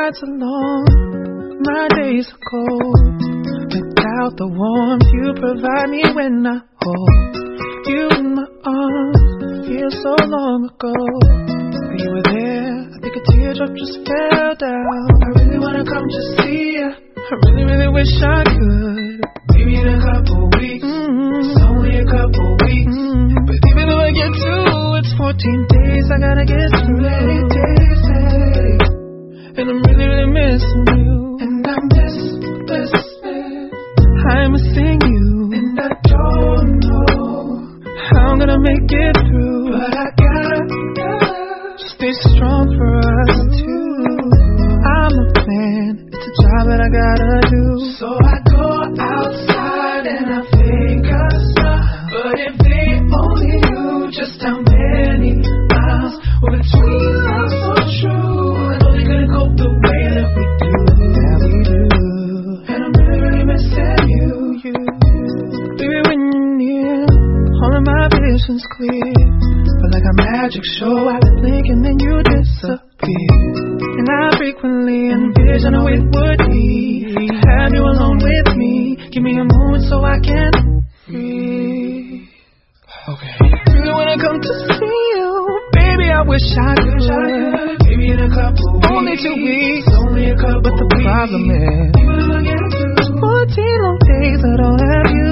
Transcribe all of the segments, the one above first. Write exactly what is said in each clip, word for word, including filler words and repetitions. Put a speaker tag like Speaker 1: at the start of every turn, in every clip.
Speaker 1: nights are long, my days are cold. Without the warmth you provide me when I hold you in my arms, feels so long ago. But you were there, I think a teardrop just fell down. I really wanna come to see you, I really, really wish I could. Maybe in a couple weeks, mm-hmm. It's only a couple weeks, mm-hmm. But even though I get to, it's fourteen days, I gotta get through many days, hey. And I'm really, really missing you. And I miss, miss, miss. I'm missing you. And I don't know how I'm gonna make it through. But I gotta, gotta stay strong for us two. I'm a man, it's a job that I gotta do. So I go outside and I fake a smile. But if they only knew just how many miles were between us so true, I know they couldn't cope the way that we do. Yeah, we do. And I'm really, really missing you, you. Baby, when you're near, all of my vision's clear. But like a magic show, I blink and then you disappear. And I frequently envision how it would be to have you alone with me. Give me a moment so I can breathe. Okay. Really wanna come to see you, baby. I wish I could. Maybe in a couple weeks, only two weeks, only a couple. But the problem is, fourteen long days I don't have you.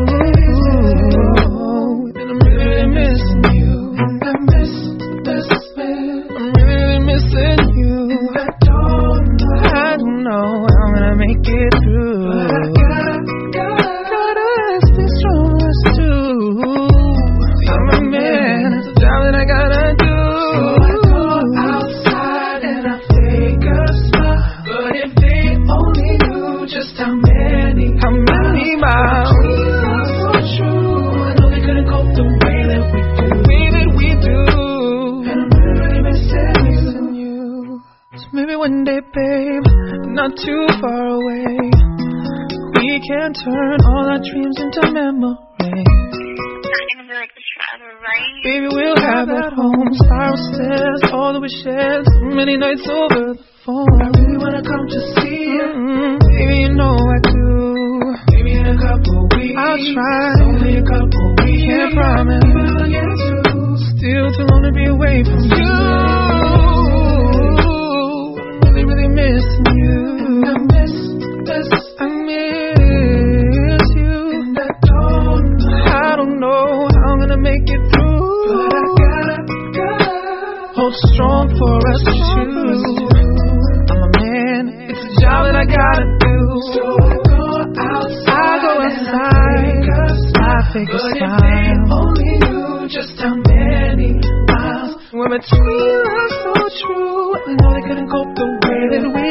Speaker 1: And I'm really, really missing you. And I miss, miss, miss. I'm really, really missing you. And I don't know, I don't know how I'm gonna make it through. But I gotta, gotta, gotta stay strong as two. I'm a man, it's a job that I gotta do. So I go outside and I fake a smile. But if they only knew just how many, how many miles between us so true, I know they couldn't cope the way that we do. The way that we do. And I'm really, really missing you. So maybe one day, babe, not too far away, we can turn all our dreams into memories.
Speaker 2: Like the travel, right?
Speaker 1: Baby, we'll have at home, spiral stairs, all that we shared, so many nights over the phone. I really wanna come to see you, mm-hmm. Baby, you know I do. Maybe in a couple weeks, I'll try. It's only a couple weeks, can't promise. Still too long to be away from you. I'm really, really missing you. And I miss, miss, I miss you. And I don't know, I don't know to make it through. But I gotta, gotta hold strong for us two. I'm a man, it's a job that I gotta do. So I go outside, I go outside, I fake a smile. But if they only knew just how many miles were between us so true, I know they couldn't cope the way that we